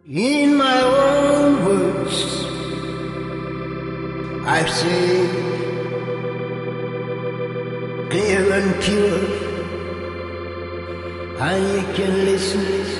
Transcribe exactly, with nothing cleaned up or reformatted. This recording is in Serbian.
In my own words, I say, clear and pure, and you can listen.